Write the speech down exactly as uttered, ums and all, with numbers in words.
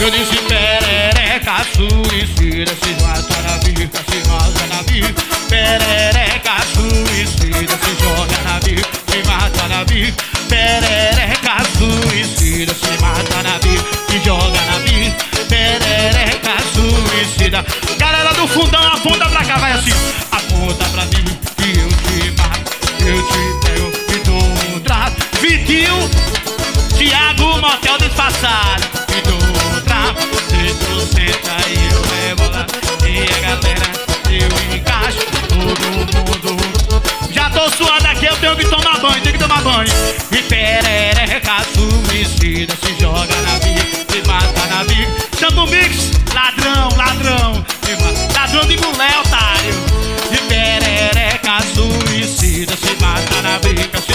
Eu disse perereca suicida, se mata na bica, se mata na bica. Perereca suicida, se joga na bica, se mata na bica. Perereca suicida, se mata na bica, se joga na bica. Perereca suicida. Galera do fundão, aponta pra cá, vai assim. Aponta pra mim que eu te mato, eu te pego e dou um trato. Vitinho, Thiago, motel disfarçado. E dou um trato, se tu senta e eu levo lá. E a galera, eu encaixo todo mundo. Já tô suando aqui, eu tenho que tomar banho, tenho que tomar banho. E perereca suicida, se joga na bica, se mata na bica. Chama o mix, ladrão, ladrão, ladrão de mulher, otário. E perereca suicida, se mata na bica,